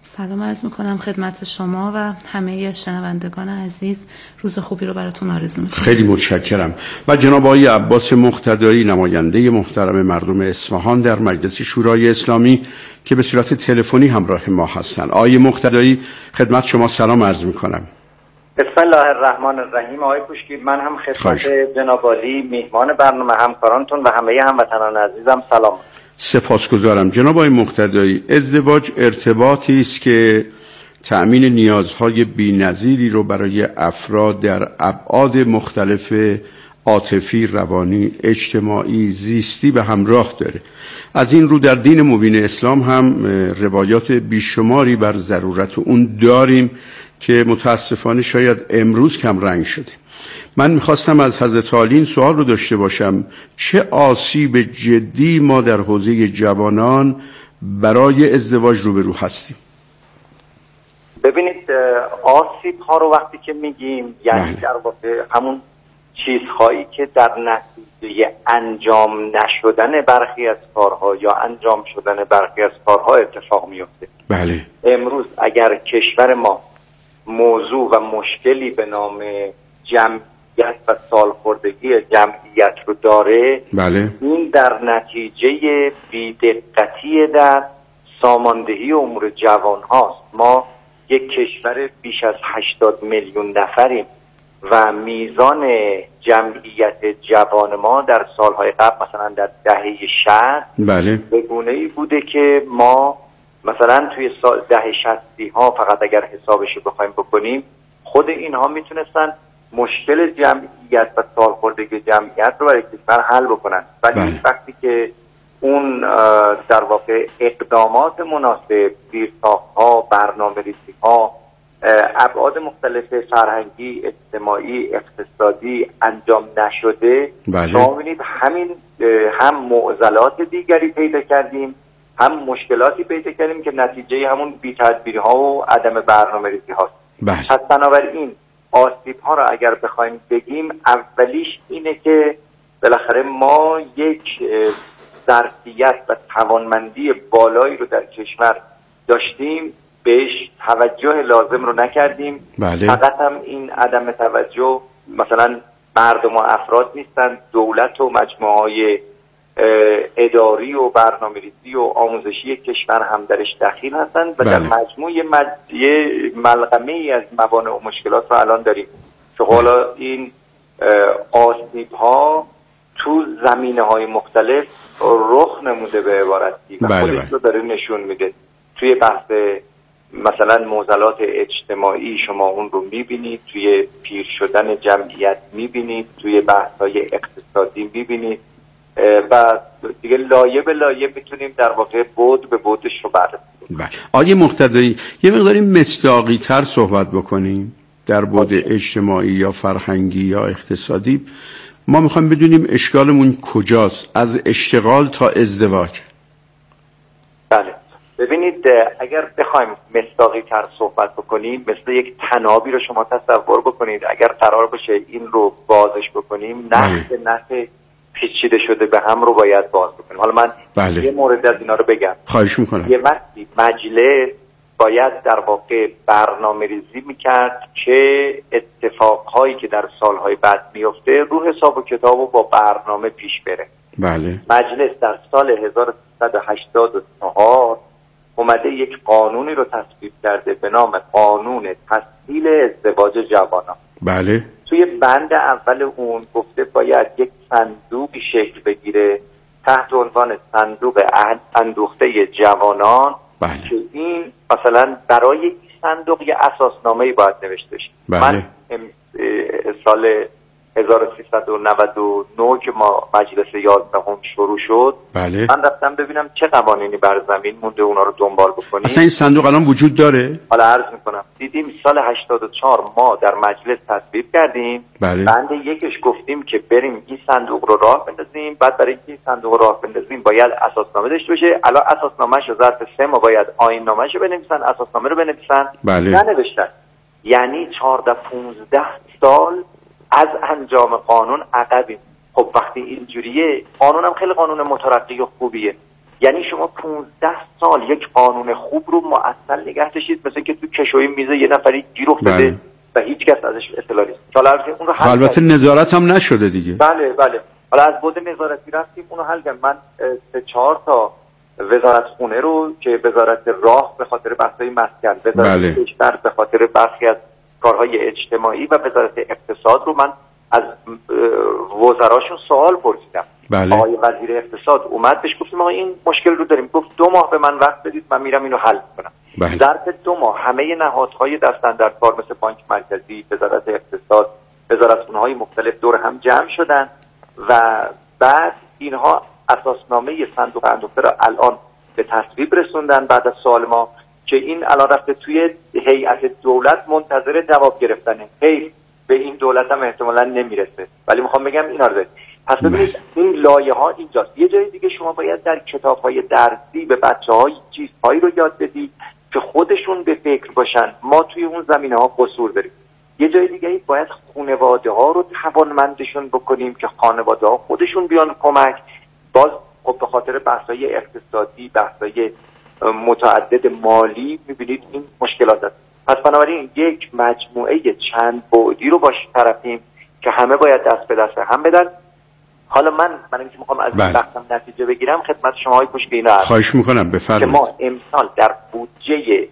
سلام عرض میکنم خدمت شما و همه شنوندگان عزیز. روز خوبی رو براتون آرزو میکنم. خیلی متشکرم. و جناب آقای عباس مقتدایی، نماینده محترم مردم اصفهان در مجلس شورای اسلامی که به صورت تلفنی همراه ما هستند. آقای مقتدایی، خدمت شما سلام عرض میکنم. بسم الله الرحمن الرحیم. آقای کوشگی، من هم خدمت جناب عالی میهمان برنامه، همکارانتون و همه هموطنان عزیزم سلام. سپاسگزارم. جناب آقای مقتدایی، ازدواج ارتباطی است که تأمین نیازهای بی‌نظیری رو برای افراد در ابعاد مختلف عاطفی، روانی، اجتماعی، زیستی به همراه داره. از این رو در دین مبین اسلام هم روایات بیشماری بر ضرورت اون داریم که متاسفانه شاید امروز کم رنگ شده. من میخواستم از حضرت عالی این سوال رو داشته باشم: چه آسیب جدی ما در حوزه جوانان برای ازدواج روبرو هستیم؟ ببینید، آسیب ها رو وقتی که میگیم یعنی در واقع همون چیزهایی که در نتیجه انجام نشدن برخی از کارها یا انجام شدن برخی از کارها اتفاق میفته. بله. امروز اگر کشور ما موضوع و مشکلی به نام جمعیت و سالخوردگی جمعیت رو داره، بله. این در نتیجه بی‌دقتی در ساماندهی امور جوان هاست. ما یک کشور بیش از 80 میلیون نفریم و میزان جمعیت جوان ما در سالهای قبل، مثلا در دهه 60 بله، به گونه‌ای بوده که ما مثلا توی دهه 60 ها فقط اگر حسابش بخوایم بکنیم، خود اینها میتونستن مشکل جمعیت و سالخوردگی جمعیت رو برای کشور حل بکنن. ولی وقتی که اون در واقع اقدامات مناسب، زیرساخت‌ها، برنامه‌ریزی‌ها، ابعاد مختلف فرهنگی، اجتماعی، اقتصادی انجام نشده، شما می‌بینید هم معضلات دیگری پیدا کردیم، هم مشکلاتی پیدا کردیم که نتیجه همون بی‌تدبیری‌ها و عدم برنامه‌ریزی هاست. پس بنابراین آسیب‌ها را اگر بخوایم بگیم، اولیش اینه که بالاخره ما یک ظرفیت و توانمندی بالایی رو در کشور داشتیم، بهش توجه لازم رو نکردیم. بله. فقط هم این عدم توجه مثلا مردم و افراد نیستن، دولت و مجموعه‌های اداری و برنامه‌ریزی و آموزشی کشور هم درش دخیل هستن و در مجموع یه ملغمه‌ای از موانع و مشکلات رو الان داریم که حالا این آسیب‌ها تو زمینه‌های مختلف رخ نموده به عبارتی و خودش رو داره نشون میده. توی بحث مثلا معضلات اجتماعی شما اون رو میبینید، توی پیر شدن جمعیت میبینید، توی بحث‌های اقتصادی میبینید و دیگه لایه به لایه میتونیم در واقع بود به بودش رو بررسی کنیم. آقای مقتدایی، یه مقداری مصداقی تر صحبت بکنیم در بود اجتماعی یا فرهنگی یا اقتصادی. ما میخوایم بدونیم اشکالمون کجاست، از اشتغال تا ازدواج. بله، ببینید اگر بخوایم مصداقی تر صحبت بکنیم، مثل یک تنابی رو شما تصور بکنید. اگر قرار باشه این رو بازش بکنیم، نحت پیچیده شده به هم رو باید باز بکنیم. حالا من یه مورد از اینا رو بگم. خواهش میکنم. یه وقتی مجلس باید در واقع برنامه ریزی میکرد که اتفاقهایی که در سالهای بعد میفته رو حساب و کتاب و با برنامه پیش بره. بله. مجلس در سال 1384 اومده یک قانونی رو تصویب کرده به نام قانون تسهیل ازدواج جوانان. بله. توی بند اول اون گفته باید یک صندوقی شکل بگیره تحت عنوان صندوق اندوخته جوانان. بله. که این مثلا برای این صندوق یه اساسنامه‌ای باید نوشته شه. بله. من سال 1399 که ما مجلس 11 شروع شد، بله. من رفتم ببینم چه قوانینی بر زمین مونده اونا رو دنبال بکنیم. اصلا این صندوق الان وجود داره؟ حالا عرض میکنم. دیدیم سال 84 ما در مجلس تصویب کردیم. بله. بند یکش گفتیم که بریم این صندوق رو راه بندازیم، بعد برای این صندوق رو راه بندازیم باید اساسنامه داشته باشه. الان اساسنامه‌اش رو ظرف 3 ماه باید آیین نامه‌اش رو بنویسن، اساسنامه رو بنویسن. بله. ننوشتن. یعنی 14-15 سال از انجام قانون عقبیم. خب وقتی اینجوریه، قانون هم خیلی قانون مترقی و خوبیه، یعنی شما 15 سال یک قانون خوب رو معطل نگه داشتید، مثل که تو کشوی میزه یه نفری گیر افتاده و هیچ کس ازش اطلاع نیست. اون رو البته نظارت هم نشده دیگه. بله حالا از بود نظارتی رفتیم اونو حل کردیم. من 3-4 تا وزارت خونه رو که وزارت راه به خاطر بحث‌های مسکن، وزارت کشور به خاطر برخی از کارهای اجتماعی و وزارت اقتصاد رو من از وزراشون سوال پرسیدم. آقای وزیر اقتصاد اومد بهش گفتم آقا این مشکل رو داریم. گفت 2 ماه به من وقت بدید من میرم اینو حل کنم. ظرف 2 ماه همه نهادهای دستاندرکار مثل بانک مرکزی، وزارت اقتصاد، وزارتخونه‌های مختلف دور هم جمع شدن و بعد اینها اساسنامه صندوق اندوخته را الان به تصویب رسوندن بعد از سوال ما که این الان رفته توی هیئت دولت منتظر جواب گرفتنه. به این دولت هم احتمالاً نمیرسه، ولی میخوام بگم اینا رو پس ببینید این لایه ها اینجاست. یه جای دیگه شما باید در کتاب‌های درسی به بچه‌ها چیزهایی رو یاد بدید که خودشون به فکر باشن. ما توی اون زمینه‌ها قصور داریم. یه جای دیگه باید خانواده‌ها رو توانمندشون بکنیم که خانواده‌ها خودشون بیان کمک. باز خب به خاطر بحث‌های اقتصادی، بحث‌های متعدد مالی می‌بینید این مشکلات هست. پس بنابراین یک مجموعه چند بعدی رو باش طرفیم که همه باید دست به دست هم بدن. حالا من اینکه میخوام از این بحثم نتیجه بگیرم خدمت شما های پشتینا خواهش میکنم بفرمایید. که ما امسال در بودجه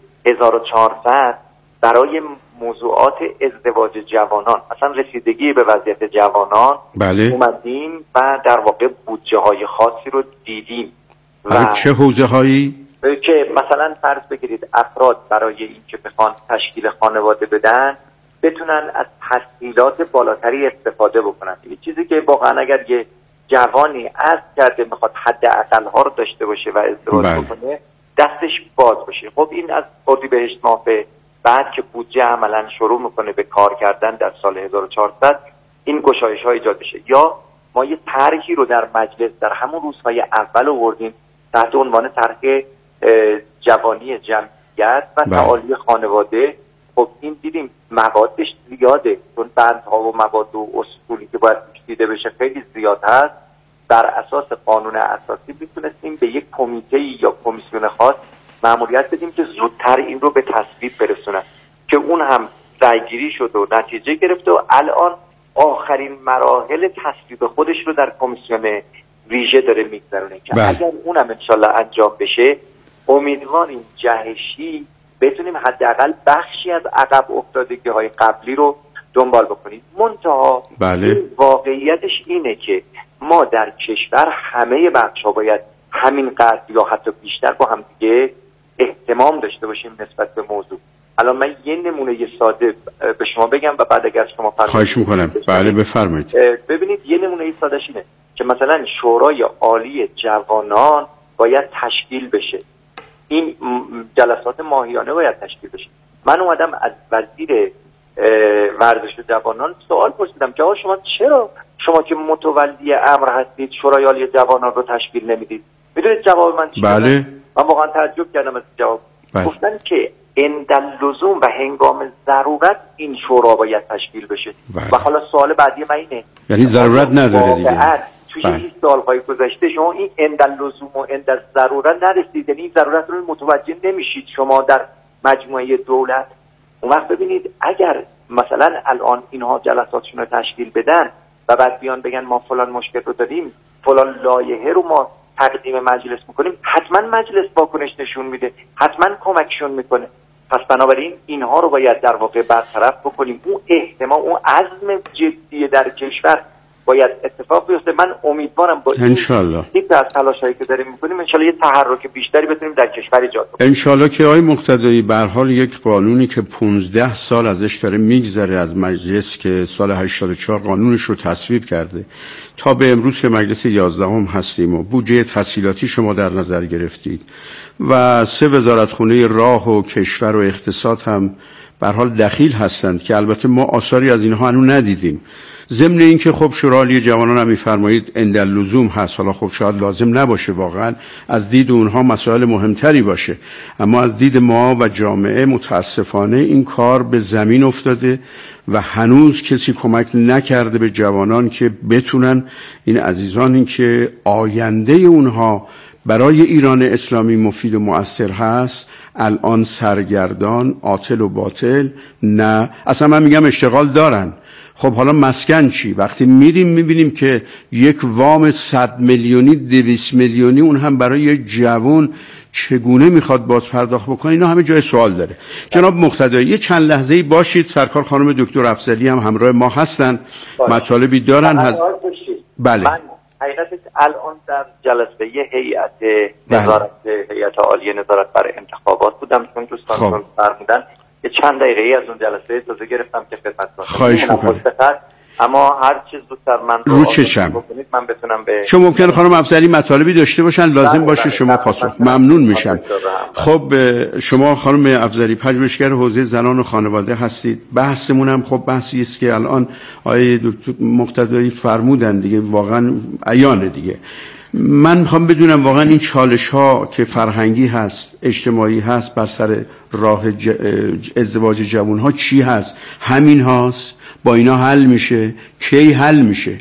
1400 برای موضوعات ازدواج جوانان، مثلا رسیدگی به وضعیت جوانان اومدیم و در واقع بودجه های خاصی رو دیدیم. و چه حوزه هایی؟ که مثلا فرض بگیرید افراد برای اینکه بخوان تشکیل خانواده بدن بتونن از تسهیلات بالاتری استفاده بکنن. یه چیزی که واقعا اگر یه جوانی عزم کرده میخواد حد اقل ها رو داشته باشه و ازدواج بکنه دستش باز باشه. خب این از اردیبهشت ماه بعد که بودجه عملا شروع میکنه به کار کردن در سال 1400 این گشایش ها ایجاد بشه. یا ما یه طرحی رو در مجلس در همون روزهای اول آوردیم تحت عنوان طرح جوانی جمعیت و تعالی خانواده. خب این دیدیم موادش زیاده، چون بندها و مواد و اصولی که باید دیده بشه خیلی زیاد هست. بر اساس قانون اساسی میتونستیم به یک کمیته یا کمیسیون خاص مأموریت بدیم که زودتر این رو به تصویب برسونن که اون هم رأیگیری شد و نتیجه گرفت و الان آخرین مراحل تصویب خودش رو در کمیسیون ویژه داره میگذرونه که اگر اونم انشالله انجام بشه امیدواریم جهشی بتونیم حداقل بخشی از عقب افتادگی های قبلی رو دنبال بکنیم. منتها واقعیتش اینه که ما در کشور همه بخش‌ها باید همین قدر یا حتی بیشتر با هم دیگه اهتمام داشته باشیم نسبت به موضوع. الان من یه نمونه ساده به شما بگم و بعد اگر شما خواهش میکنم بفرمایید. ببینید یه نمونه سادهش اینه که مثلا شورای عالی جوانان باید تشکیل بشه. این جلسات ماهیانه باید تشکیل بشه. من اومدم از وزیر ورزش و جوانان سوال پرسیدم که آقا شما که متولی امر هستید شورای عالی جوانان رو تشکیل نمیدید؟ میدونید جواب من چی؟ من واقعا تعجب کردم از جواب. گفتن که عنداللزوم و هنگام ضرورت این شورا باید تشکیل بشه. و حالا سوال بعدی من اینه یعنی ضرورت نداره دیگه. توی این سالهای گذشته شما این عنداللزوم و عندالضرورت نرسید، یعنی این ضرورت رو متوجه نمیشید شما در مجموعه دولت. اون وقت ببینید اگر مثلا الان اینها جلساتشون رو تشکیل بدن و بعد بیان بگن ما فلان مشکل رو داریم، فلان لایحه رو ما تقدیم مجلس میکنیم، حتما مجلس واکنش نشون میده، حتما کمکشون میکنه. پس بنابراین اینها رو باید در واقع برطرف بکنیم. اون اهتمام، اون عزم جدی در کشور باید اتفاق بیفته. من امیدوارم با انشالله این از تلاشایی که داریم میکنیم انشالله یه تحرک بیشتری بتونیم در کشور ایجاد کنیم. انشالله که آقای مقتدی به هر حال یک قانونی که 15 سال ازش داره میگذره از مجلس که سال 84 قانونش رو تصویب کرده تا به امروز که مجلس 11 هستیم و بودجه تسهیلاتی شما در نظر گرفتید و 3 وزارتخونه راه و کشور و اقتصاد هم به هر حال دخیل هستند که البته ما آثاری از اینها هنوز ندیدیم. ضمن این که خب شورای عالی جوانان هم می‌فرمایید عنداللزوم هست، حالا خب شاید لازم نباشه واقعا از دید اونها مسائل مهمتری باشه، اما از دید ما و جامعه متاسفانه این کار به زمین افتاده و هنوز کسی کمک نکرده به جوانان که بتونن این عزیزانی که آینده اونها برای ایران اسلامی مفید و مؤثر هست، الان سرگردان، عاطل و باطل نه، اصلا من میگم اشتغال دارن. خب حالا مسکن چی؟ وقتی میریم میبینیم که یک وام 100 میلیونی 200 میلیونی اون هم برای یک جوان چگونه میخواد باز پرداخت بکنه، اینا همه جای سوال داره. جناب مقتدایی یه چند لحظه‌ای باشید، سرکار خانم دکتر افضلی هم همراه ما هستن، مطالبی دارن. بله. من حقیقتش الان در جلسه هیئت نظارت، هیئت عالی نظارت بر انتخابات بودم، چون دوستان فرمودن یه چند دقیقه از اون جلسه اجازه گرفتم که خدمت کنم. خواهش می‌کنم. اما هر چیز زودتر من رو چشم بکنید من بتونم به چون ممکنه خانم افضلی مطالبی داشته باشن لازم باشه شما پاسخ. ممنون میشم. خب شما خانم افضلی پژوهشگر حوزه زنان و خانواده هستید. بحثمون هم خب بحثی است که الان آقای دکتر مقتدایی فرمودن دیگه، واقعا عیانه دیگه. من میخوام بدونم واقعا این چالش ها که فرهنگی هست، اجتماعی هست، بر سر راه ازدواج جوان ها چی هست؟ همین هاست؟ با اینا حل میشه؟ کی حل میشه؟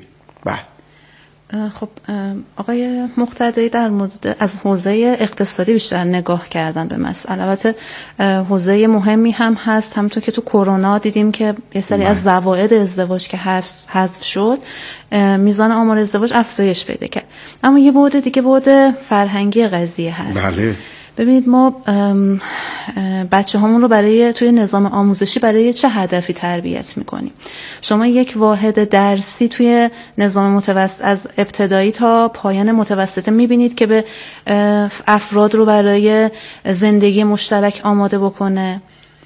خب آقای مقتدی در مورد از حوزه اقتصادی بیشتر نگاه کردن به مسئله. البته حوزه مهمی هم هست، همونطور که تو کرونا دیدیم که یه سری از زوائد ازدواج که حذف شد، میزان آمار ازدواج افزایش پیدا کرد. اما یه بعد دیگه بعد فرهنگی قضیه هست. بله. ببینید ما بچه هامون رو توی نظام آموزشی برای چه هدفی تربیت میکنیم؟ شما یک واحد درسی توی نظام متوسط از ابتدایی تا پایان متوسطه میبینید که به افراد رو برای زندگی مشترک آماده بکنه.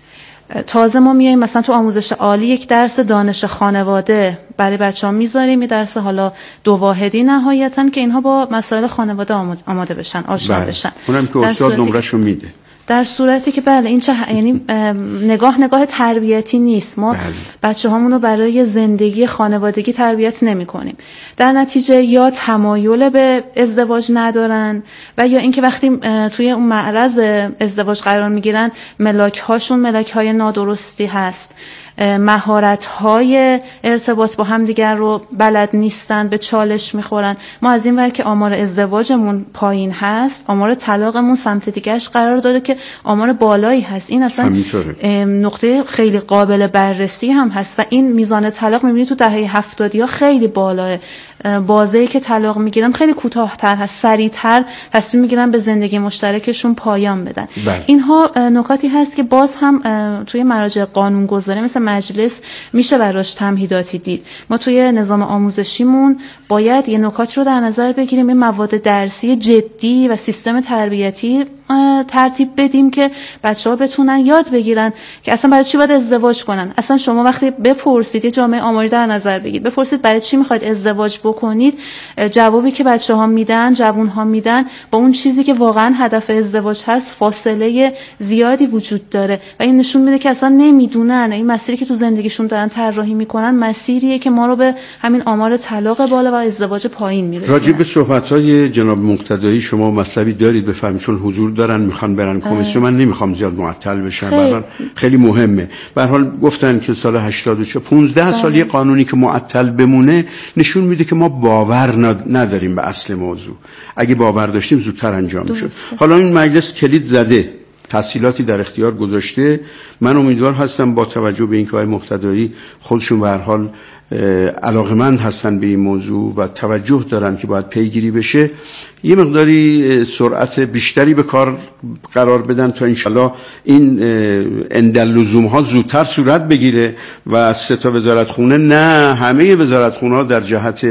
تازه ما میایم مثلا تو آموزش عالی یک درس دانش خانواده برای بچه‌ها میذاریم، یه درس حالا دو واحدی نهایتاً که اینها با مسائل خانواده آماده بشن، آشنا بشن. اونم که استاد نمره‌شو میده. در صورتی که بله این یعنی نگاه تربیتی نیست. ما بچه‌هامون رو برای زندگی خانوادگی تربیت نمی‌کنیم. در نتیجه یا تمایل به ازدواج ندارن و یا اینکه وقتی توی اون معرض ازدواج قرار می‌گیرن ملاک‌هاشون ملاک‌های نادرستی هست. مهارت‌های ارتباط با هم دیگر رو بلد نیستن، به چالش میخورن. ما از این ور که آمار ازدواجمون پایین هست، آمار طلاقمون سمت دیگهش قرار داره که آمار بالایی هست. این اصلا نقطه خیلی قابل بررسی هم هست و این میزان طلاق میبینید تو دهه 70 خیلی بالاه. بازه‌ای که طلاق میگیرن خیلی کوتاه‌تر هست، سریع‌تر تصمیم میگیرن به زندگی مشترکشون پایان بدن. اینها نکاتی هست که باز هم توی مراجع قانونگذاری مثل مجلس میشه براش تمهیداتی دید. ما توی نظام آموزشیمون باید یه نکاتی رو در نظر بگیریم، این مواد درسی جدی و سیستم تربیتی ترتیب بدیم که بچه‌ها بتونن یاد بگیرن که اصلا برای چی باید ازدواج کنن. اصلا شما وقتی بپرسید، یه جامعه آماری در نظر بگیرید، بپرسید برای چی میخواید ازدواج بکنید، جوابی که بچه‌ها میدن، جوان‌ها میدن با اون چیزی که واقعا هدف ازدواج هست فاصله زیادی وجود داره و این نشون میده که اصلا نمیدونن این مسیری که تو زندگیشون دارن طراحی میکنن مسیریه که ما رو به همین آمار طلاق بالا و ازدواج پایین میرسونه. راجع به صحبت‌های جناب مقتدایی شما مطلبی دارید بفرمایید، چون حضور دارن میخوان برن کمیسیون، من نمیخوام زیاد معطل بشم. خیلی مهمه. به هر حال گفتن که سال 84 15 سال یه قانونی که معطل بمونه نشون میده که ما باور نداریم به اصل موضوع. اگه باور داشتیم زودتر انجام میشد. حالا این مجلس کلید زده، تسهیلاتی در اختیار گذاشته. من امیدوار هستم با توجه به اینکه آقای مقتدایی خودشون به هر حال علاقمند هستن به این موضوع و توجه دارن که باید پیگیری بشه، یه مقداری سرعت بیشتری به کار قرار بدن تا انشالله این اندلزوم ها زودتر صورت بگیره و 3 وزارتخونه نه همه وزارتخونه ها در جهت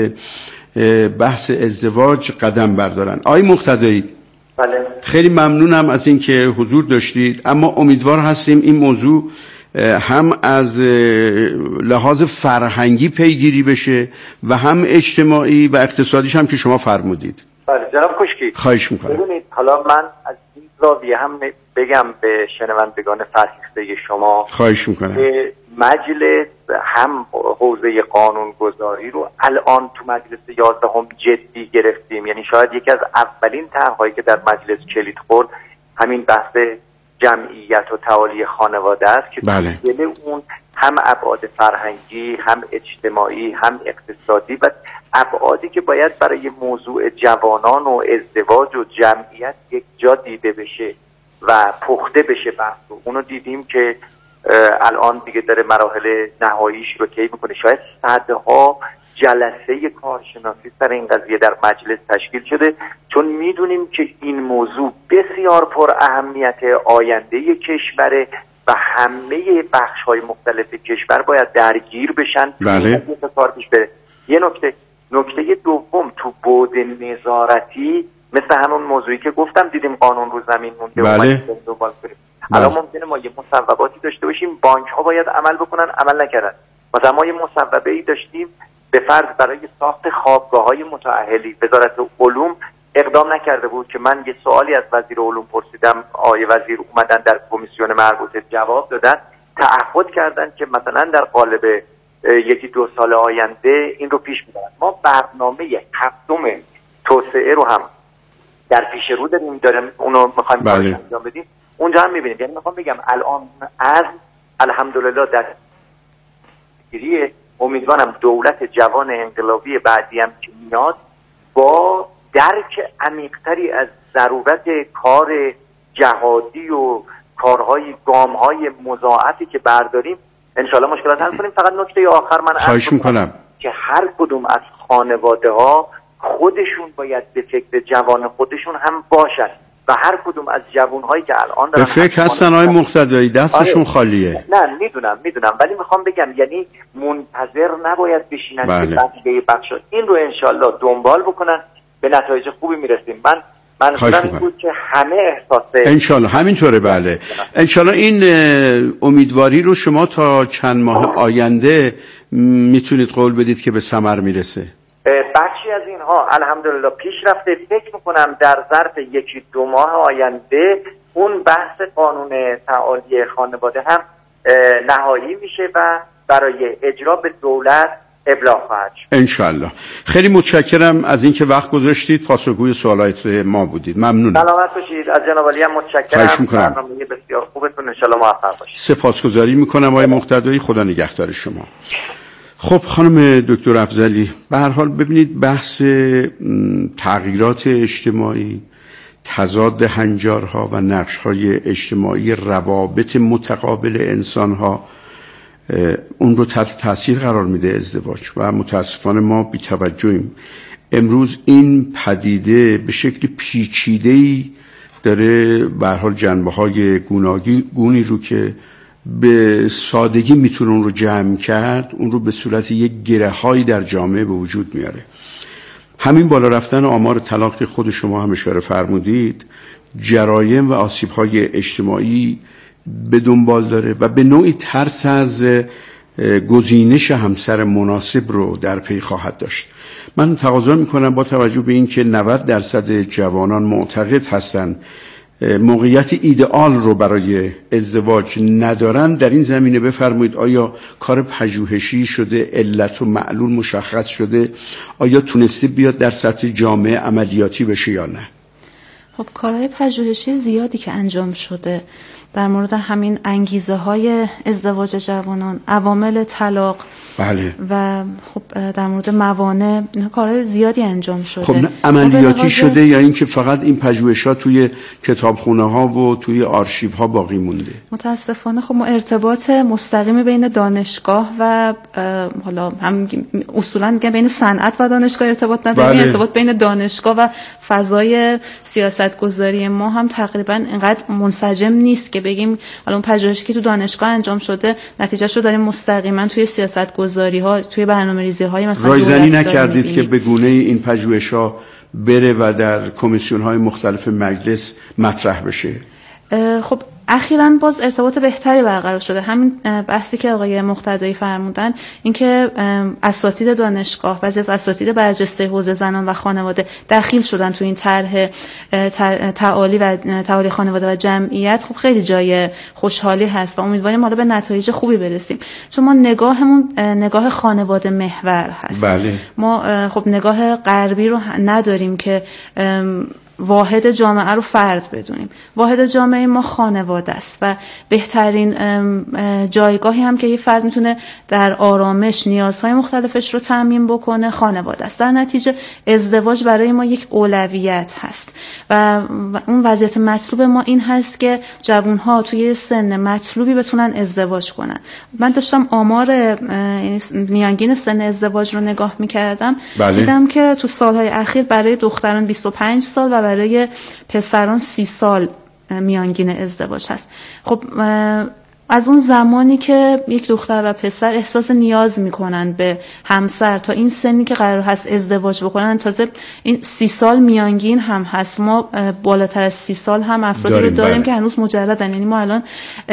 بحث ازدواج قدم بردارن. آقای مقتدایی بله. خیلی ممنونم از اینکه حضور داشتید، اما امیدوار هستیم این موضوع هم از لحاظ فرهنگی پیگیری بشه و هم اجتماعی و اقتصادیش هم که شما فرمودید. بله جناب کوشکی، خواهش میکنم. ببینید حالا من از این زاویه هم بگم به شنوندگان فرهیخته شما، خواهش میکنم، که مجلس هم حوزه قانونگذاری رو الان تو مجلس 11 جدی گرفتیم. یعنی شاید یکی از اولین طرح‌هایی که در مجلس کلید خورد همین بحث جمعیت و تعالی خانواده است که بله. دل اون هم ابعاد فرهنگی، هم اجتماعی، هم اقتصادی و ابعادی که باید برای موضوع جوانان و ازدواج و جمعیت یک جا دیده بشه و پخته بشه بحث. اونو دیدیم که الان دیگه داره مراحل نهاییش رو طی میکنه. شاید صدها جلسه کارشناسی سر این قضیه در مجلس تشکیل شده، چون میدونیم که این موضوع بسیار پر اهمیت آینده کشوره و همه بخش‌های مختلف کشور باید درگیر بشن. بله. یه نکته دوم تو بعد نظارتی، مثل همون موضوعی که گفتم دیدیم قانون رو زمین مونده. بله. الان ممکنه ما یه مصوباتی داشته باشیم، بانک ها باید عمل بکنن، عمل نکردن. مثلا ما یه مصوبه ای داشتیم به فرض برای ساخت خوابگاه های متأهلی، وزارت علوم اقدام نکرده بود که من یه سوالی از وزیر علوم پرسیدم، آقای وزیر اومدن در کمیسیون مربوطه جواب دادن، تعهد کردن که مثلا در قالب 1-2 سال آینده این رو پیش میبرن. ما برنامه 7 توسعه رو هم در پیش رو داریم اونو میخوایم انجام بدیم. اونجا هم میبینید، یعنی میخوام بگم الان از الحمدلله در گیری، امیدوارم دولت جوان انقلابی بعدی هم که میاد با درک عمیق‌تری از ضرورت کار جهادی و کارهای گام‌های مضاعفی که برداریم انشالله مشکلات حل کنیم. فقط نکته آخر من خواهش میکنم که هر کدوم از خانواده‌ها خودشون باید به فکر جوان خودشون هم باشن و هر کدوم از جوانهایی که الان به فکر هستن آقای مقتدایی دستشون خالیه. نه میدونم ولی میخوام بگم یعنی منتظر نباید بشینن که بقیه بخشا این رو انشالله دنبال بکنن، به نتایج خوبی میرسیم. من این بود که همه احساس انشالله همینطوره. بله انشالله این امیدواری رو شما تا چند ماه آینده میتونید قول بدید که به ثمر میرسه. بخشی از اینها الحمدلله پیش رفته. فکر میکنم در ظرف 1-2 ماه آینده اون بحث قانون تعالی خانواده هم نهایی میشه و برای اجرا به دولت ابلاغ خواهد شد انشالله. خیلی متشکرم از اینکه وقت گذاشتید، پاسخگوی سوالات ما بودید. ممنونم. سلامت باشید. از جناب عالی هم متشکرم. برنامه بسیار خوبتون انشالله موفق باشید. سپاسگزاری میکنم آقای مقتدایی. خدا نگهدار شما. خب خانم دکتر افضلی، به هر حال ببینید بحث تغییرات اجتماعی، تضاد هنجارها و نقش‌های اجتماعی روابط متقابل انسان‌ها اون رو تحت تاثیر قرار میده ازدواج و متاسفانه ما بی‌توجهیم. امروز این پدیده به شکل پیچیده‌ای داره به هر حال جنبه‌های گوناگونی رو که به سادگی میتونه اون رو جمع کرد، اون رو به صورت یک گره‌هایی در جامعه به وجود میاره. همین بالا رفتن آمار طلاق خود شما هم اشاره فرمودید جرایم و آسیب‌های اجتماعی به دنبال داره و به نوعی ترس از گزینش همسر مناسب رو در پی خواهد داشت. من تقاضا میکنم با توجه به این که 90% جوانان معتقد هستند موقعیت ایدئال رو برای ازدواج ندارن، در این زمینه بفرمایید آیا کار پژوهشی شده، علت و معلول مشخص شده، آیا تونسته بیاد در سطح جامعه عملیاتی بشه یا نه؟ خب کارهای پژوهشی زیادی که انجام شده در مورد همین انگیزه های ازدواج جوانان، عوامل طلاق، بله، و خب در مورد موانع، کارهای زیادی انجام شده. خب عملیاتی شده یا اینکه فقط این پژوهش‌ها توی کتابخونه‌ها و توی آرشیوها باقی مونده؟ متاسفانه خب ما ارتباط مستقیمی بین دانشگاه و حالا هم اصولا میگن بین صنعت و دانشگاه ارتباط نداریم. بله. ارتباط بین دانشگاه و فضای سیاستگذاری ما هم تقریبا اینقدر منسجم نیست که بگیم حالا اون پژوهشی که تو دانشگاه انجام شده نتیجهش رو داریم مستقیما توی سیاستگذاری‌ها، توی برنامه‌ریزی‌های مثلا رایزنی نکردید که به گونه این پژوهش‌ها بره و در کمیسیون‌های مختلف مجلس مطرح بشه؟ خب اخیراً باز ارتباط بهتری برقرار شده. همین بحثی که آقای مقتدایی فرمودن، اینکه اساتید دانشگاه، بعضی از اساتید برجسته حوزه زنان و خانواده داخل شدن تو این طرح تعالی خانواده و جمعیت، خب خیلی جای خوشحالی هست و امیدواریم حالا به نتایج خوبی برسیم. چون ما نگاهمون نگاه خانواده محور هست. بله. ما خب نگاه غربی رو نداریم که واحد جامعه رو فرد بدونیم. واحد جامعه ما خانواده است و بهترین جایگاهی هم که یه فرد میتونه در آرامش نیازهای مختلفش رو تامین بکنه خانواده است. در نتیجه ازدواج برای ما یک اولویت هست و اون وضعیت مطلوب ما این هست که جوانها توی سن مطلوبی بتونن ازدواج کنن. من داشتم آمار میانگین سن ازدواج رو نگاه میکردم، دیدم که تو سالهای اخیر برای دختران 25 سال و برای پسران 30 سال میانگین ازدواج هست. خب از اون زمانی که یک دختر و پسر احساس نیاز میکنن به همسر تا این سنی که قرار هست ازدواج بکنن، تازه این 30 سال میانگین هم هست. ما بالاتر از 30 سال هم افرادی رو داریم که هنوز مجردن. یعنی ما الان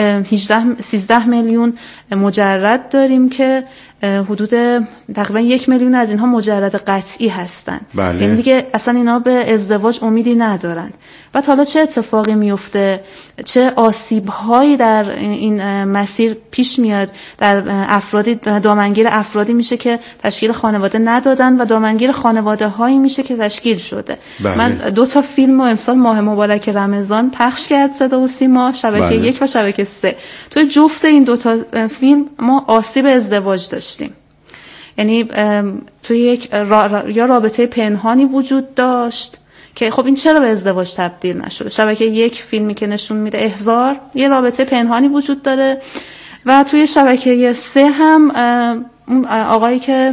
13 میلیون مجرد داریم که حدود تقریبا 1 میلیون از اینها مجرد قطعی هستن. یعنی دیگه اصلا اینا به ازدواج امیدی ندارن. بعد حالا چه اتفاقی میفته، چه آسیب‌هایی در این مسیر پیش میاد در افرادی، دامنگیر افرادی میشه که تشکیل خانواده ندادن و دامنگیر خانواده هایی میشه که تشکیل شده. من 2 تا فیلم امسال ماه مبارک رمضان پخش کرد صدا و سیما، شبکه 1 و شبکه 3. توی جفت این 2 تا فیلم ما آسیب ازدواج داشتیم. یعنی توی یک یا رابطه پنهانی وجود داشت که خب این چرا به ازدواج تبدیل نشده. شبکه 1 فیلمی که نشون میده احضار، یه رابطه پنهانی وجود داره و توی شبکه 3 هم اون آقایی که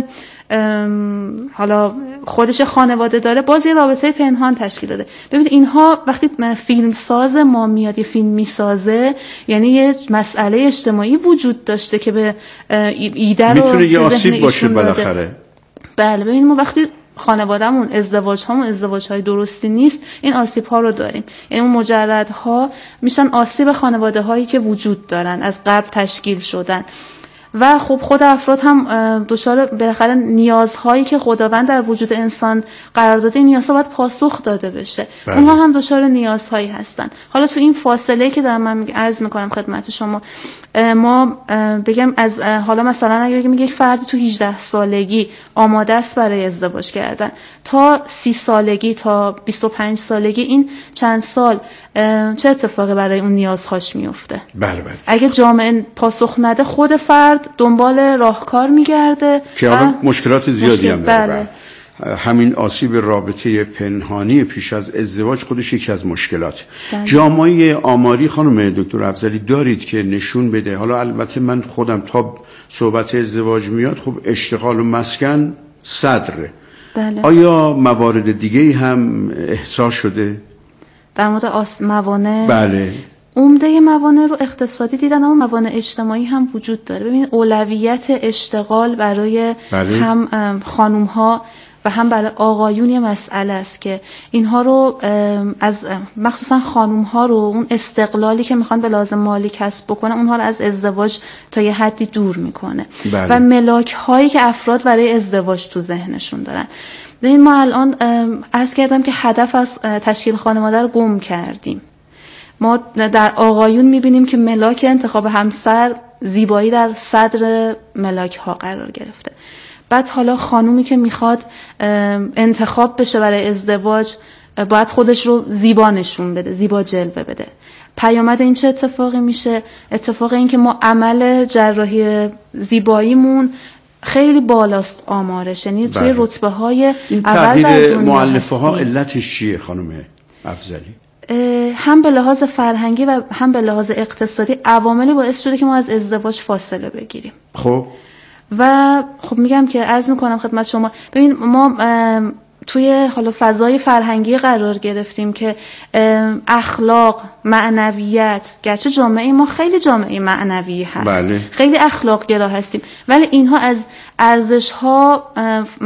حالا خودش خانواده داره باز یه رابطه پنهان تشکیل داده. ببینید اینها وقتی فیلم ساز ما میاد یه فیلم میسازه، یعنی یه مسئله اجتماعی وجود داشته که به ایده رو میتونه یه آسیب باشه بالاخره. بله ببینید ما وقتی خانوادهمون ازدواج‌های درستی نیست، این آسیب‌ها رو داریم. یعنی اون مجردها میشن آسیب خانواده‌هایی که وجود دارن، از قبل تشکیل شدن. و خب خود افراد هم دچار بالاخره نیازهایی که خداوند در وجود انسان قرار داده، این نیازها باید پاسخ داده بشه. اونها هم دچار نیازهایی هستن. حالا تو این فاصله که دارم من عرض میکنم خدمت شما، ما بگم از حالا مثلا اگه بگیم یک فردی تو 18 سالگی آماده است برای ازدواج کردن، تا 30 سالگی تا 25 سالگی این چند سال چه اتفاقی برای اون نیازهاش میفته؟ بله. اگه جامعه پاسخ نده، خود فرد دنبال راهکار میگرده که حالا مشکلات زیادی هم داره. همین آسیب رابطه پنهانی پیش از ازدواج خودش یکی از مشکلات. جامعه آماری خانم دکتر افضلی دارید که نشون بده؟ حالا البته من خودم تا صحبت ازدواج میاد خب اشتغال و مسکن صدره. آیا موارد دیگه هم احساس شده؟ در مورد موانع؟ بله. عمده موانع رو اقتصادی دیدن، اما موانع اجتماعی هم وجود داره. ببینید اولویت اشتغال برای هم خانوم ها و هم برای آقایون یه مسئله است که اینها رو از مخصوصا خانوم ها رو اون استقلالی که میخوان به لازم مالی کسب بکنن، اونها رو از ازدواج تا یه حدی دور میکنه. و ملاک هایی که افراد برای ازدواج تو ذهنشون دارن. ببین ما الان عرض کردم که هدف از تشکیل خانواده رو گم کردیم. ما در آقایون میبینیم که ملاک انتخاب همسر، زیبایی در صدر ملاک ها قرار گرفته. بعد حالا خانومی که میخواد انتخاب بشه برای ازدواج باید خودش رو زیبا نشون بده، زیبا جلوه بده. پیامد این چه اتفاقی میشه؟ اتفاق این که ما عمل جراحی زیباییمون خیلی بالاست آمارش، یعنی توی رتبه های اول در دنیا مؤلفه ها علتش چیه خانم افضلی؟ هم به لحاظ فرهنگی و هم به لحاظ اقتصادی عواملی باعث شده که ما از ازدواج فاصله بگیریم. خب و خب میگم که عرض میکنم خدمت شما، ببین ما توی حالا فضای فرهنگی قرار گرفتیم که اخلاق، معنویت، گرچه جامعه ما خیلی جامعه معنوی هست، خیلی اخلاق گرا هستیم، ولی اینها از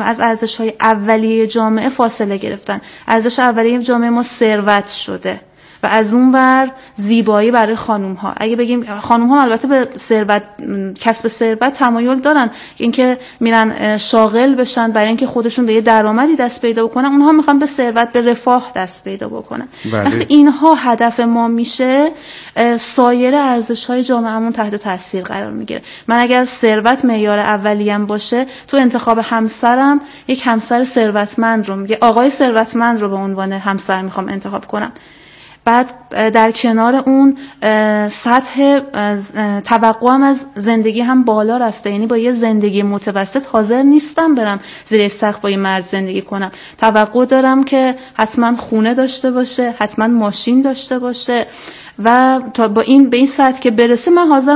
ارزش‌های اولیه جامعه فاصله گرفتن. ارزش اولیه جامعه ما ثروت شده و از اون ور زیبایی برای خانوم ها. اگه بگیم خانوم ها البته به ثروت، کسب ثروت تمایل دارن، اینکه میرن شاغل بشن برای اینکه خودشون به یه درآمدی دست پیدا بکنن، اونها میخوان به ثروت، به رفاه دست پیدا بکنن. وقتی اینها هدف ما میشه، سایر ارزش‌های جامعهمون تحت تاثیر قرار میگیره. من اگر ثروت معیار اولیم باشه، تو انتخاب همسرم یک همسر ثروتمند رو، یه آقای ثروتمند رو به عنوان همسر میخوام انتخاب کنم. بعد در کنار اون سطح توقعم از زندگی هم بالا رفته، یعنی با یه زندگی متوسط حاضر نیستم برم زیر سقف با یه مرد زندگی کنم. توقع دارم که حتما خونه داشته باشه، حتما ماشین داشته باشه و تا به این سطح که برسه من حاضر